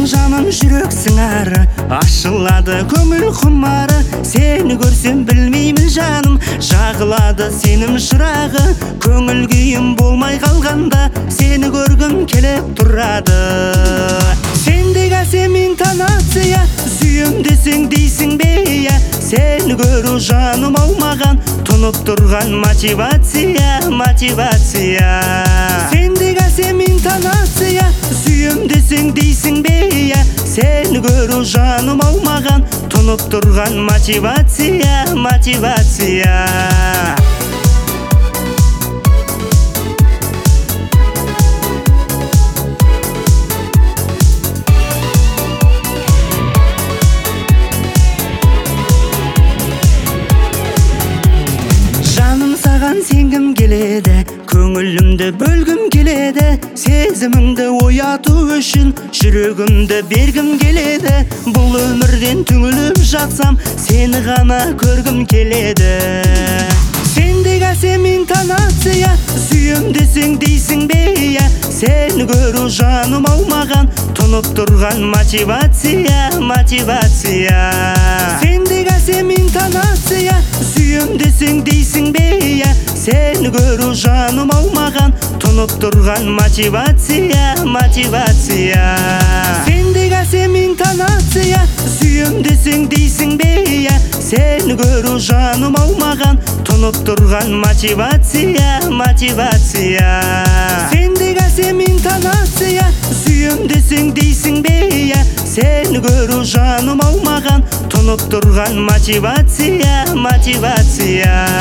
жаным жүрек сыңары, ашылады көңіл құмары. Сені көрсем білмеймін жаным, жағылады сенім шырағы. Көңіл күйім болмай қалғанда, сені көргім келіп тұрады. Сендегі әсем интонация, сүйем десең дейсің бе я. Сені көру жаным аумаған, тұнып тұрған мотивация, мотивация. Сендегі әсем интонация, сүйем десең дейсің бе я. Сені көру жаным аумаған, тұнып тұрған мотивация, мотивация. Сенгім келеді, көңілімді бөлгім келеді. Сезіміңді ояту үшін жүрегімді бергім келеді. Бұл өмірден түңіліп жатсам, сені ғана көргім келеді. Сендегі әсем интонация, сүйем десең дейсің бе я. Сені көру жаным аумаған, тұнып тұрған мотивация, мотивация. Сендегі әсем интонация, сүйем десең дейсің бе я. Сені көру жаным аумаған, тұнып тұрған мотивация, мотивация. Сендегі әсем интонация, сүйем десең дейсің бе я. Сені көру жаным аумаған, тұнып тұрған мотивация, мотивация. Сендегі әсем интонация, сүйем десең дейсің бе я. Сені көру жаным аумаған, тұнып тұрған мотивация, мотивация.